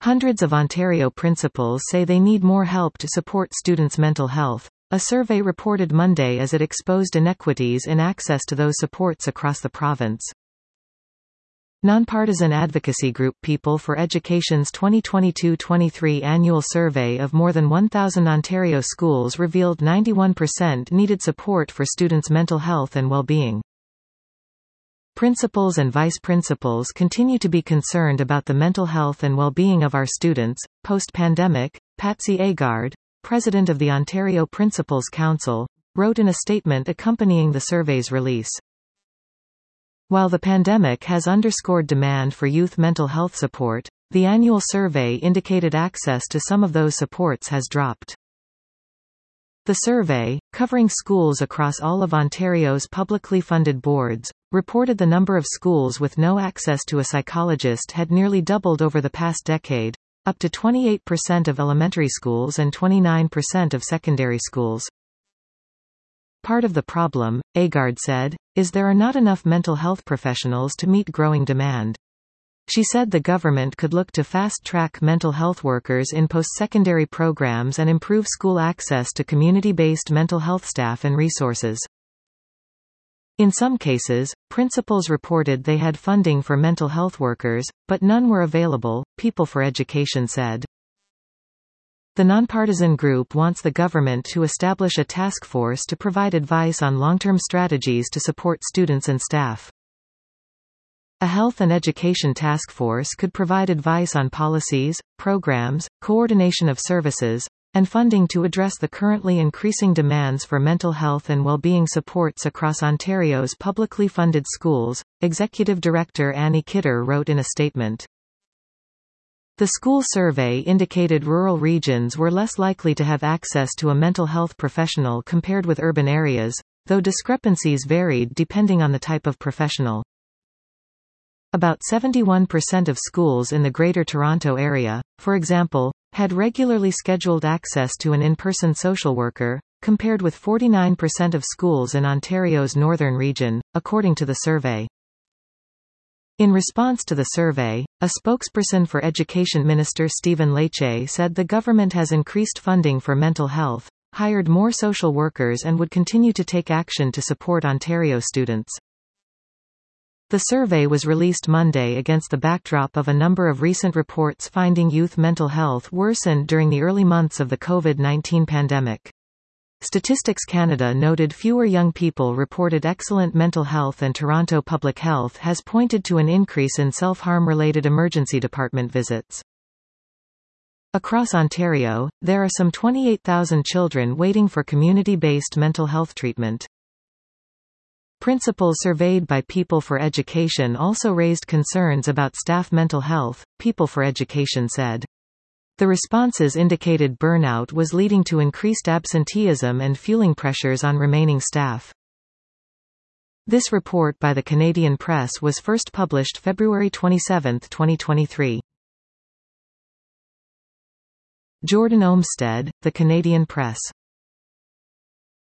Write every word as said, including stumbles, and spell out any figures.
Hundreds of Ontario principals say they need more help to support students' mental health. A survey reported Monday as it exposed inequities in access to those supports across the province. Nonpartisan advocacy group People for Education's twenty twenty-two twenty-three annual survey of more than one thousand Ontario schools revealed ninety-one percent needed support for students' mental health and well-being. Principals and vice principals continue to be concerned about the mental health and well-being of our students. Post-pandemic, Patsy Agard, president of the Ontario Principals Council, wrote in a statement accompanying the survey's release. While the pandemic has underscored demand for youth mental health support, the annual survey indicated access to some of those supports has dropped. The survey, covering schools across all of Ontario's publicly funded boards, reported the number of schools with no access to a psychologist had nearly doubled over the past decade, up to twenty-eight percent of elementary schools and twenty-nine percent of secondary schools. Part of the problem, Agard said, is there are not enough mental health professionals to meet growing demand. She said the government could look to fast-track mental health workers in post-secondary programs and improve school access to community-based mental health staff and resources. In some cases, principals reported they had funding for mental health workers, but none were available, People for Education said. The nonpartisan group wants the government to establish a task force to provide advice on long-term strategies to support students and staff. A health and education task force could provide advice on policies, programs, coordination of services, and funding to address the currently increasing demands for mental health and well-being supports across Ontario's publicly funded schools, Executive Director Annie Kidder wrote in a statement. The school survey indicated rural regions were less likely to have access to a mental health professional compared with urban areas, though discrepancies varied depending on the type of professional. About seventy-one percent of schools in the Greater Toronto Area, for example, had regularly scheduled access to an in-person social worker, compared with forty-nine percent of schools in Ontario's northern region, according to the survey. In response to the survey, a spokesperson for Education Minister Stephen Lecce said the government has increased funding for mental health, hired more social workers and would continue to take action to support Ontario students. The survey was released Monday against the backdrop of a number of recent reports finding youth mental health worsened during the early months of the COVID nineteen pandemic. Statistics Canada noted fewer young people reported excellent mental health, and Toronto Public Health has pointed to an increase in self-harm-related emergency department visits. Across Ontario, there are some twenty-eight thousand children waiting for community-based mental health treatment. Principals surveyed by People for Education also raised concerns about staff mental health, People for Education said. The responses indicated burnout was leading to increased absenteeism and fueling pressures on remaining staff. This report by the Canadian Press was first published February twenty-seventh, twenty twenty-three. Jordan Olmsted, The Canadian Press.